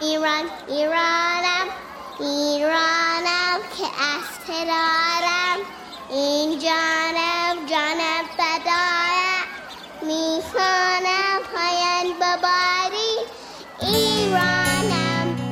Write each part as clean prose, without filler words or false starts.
ایران ایرانم ایرانم که از ترارم این جانم جانم فدایم میخوانم پایان بباری ایرانم.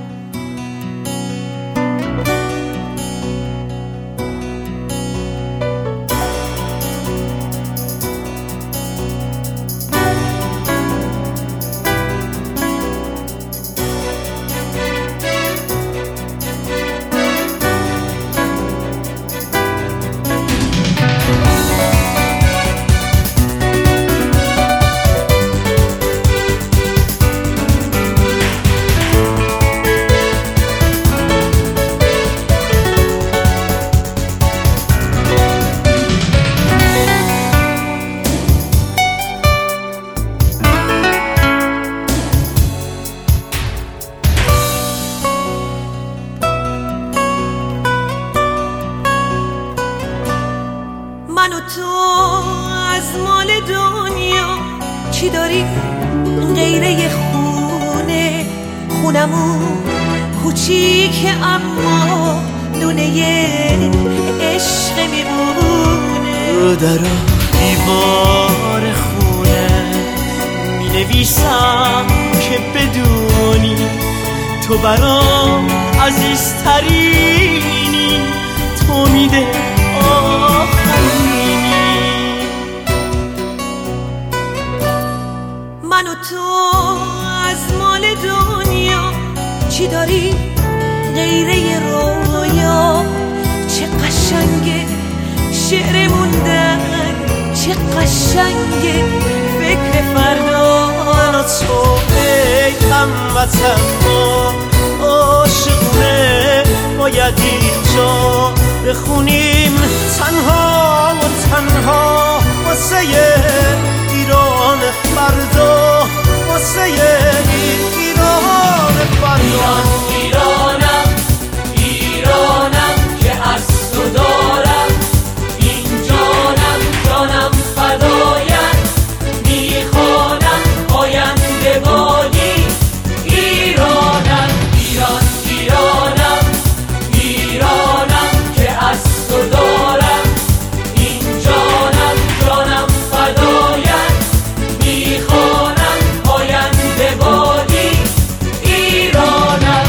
من و تو از مال دنیا چی داری غیره خونه؟ خونمون کوچیکه اما دونه عشق میمونه. در دیوار خونه می نویسم که بدونی تو برام عزیزترینی، تو میده من و تو از مال دنیا چی داری غیره رویا؟ چه قشنگه شعر موندن، چه قشنگه فکر فردا. من و تو ای هموطن ما عاشقونه باید اینجا بخونیم تنها و تنها واسه ایران فردا، واسه ایران فردا. ایرانم ایرانم که از تو دارم این جانم جانم فدایت میخوانم آینده بادی ایرانم. ایران ایرانم ایرانم که از تو دارم این جانم جانم فدایت میخوانم آینده بادی ایرانم.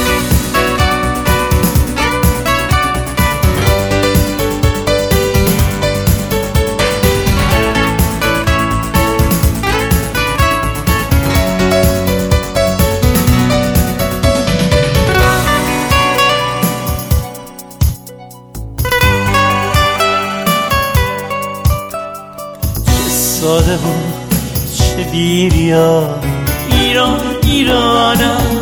ساده و چه بیریا ایران ایرانم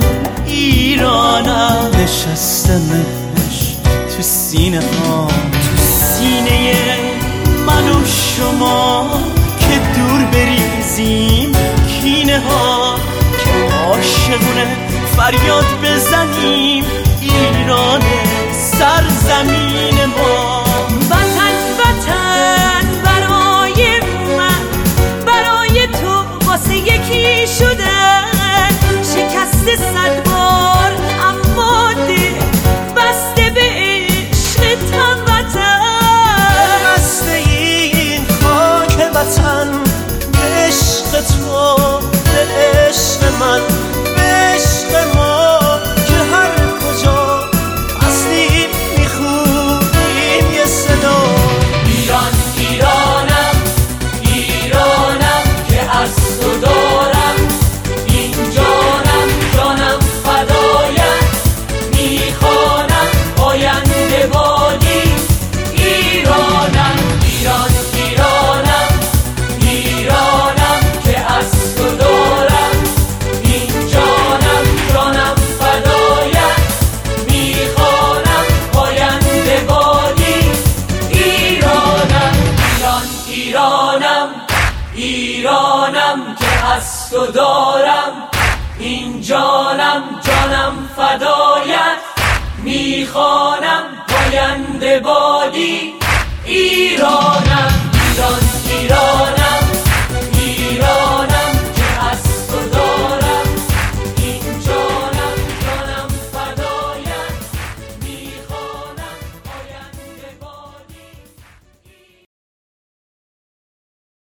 ایرانم. نشسته مهرش تو سینه ها، تو سینه من و شما که دور بریزیم کینه ها، که عاشقونه فریاد بزنیم ایران سرزمین ما. وطن وطن برای من برای تو واسه یکی شدن، شکست 100 بار اما دل بسته به عشق هموطن. بسته این خاک وطن به عشق تو، به عشق من، به عشق ما، که هر کجا هستیم میخونیم یه صدا. ایران ایرانم ایرانم که از تو دارم این جانم جانم فدایت میخوانم آینده بادی ایرانم. ایران ایرانم ایرانم که از تو دارم این جانم جانم فدایت میخوانم آینده بادی ایرانم. ایران ایرانم ایرانم که از تو دارم این جانم جانم فدایت میخوانم آینده بادی ایران.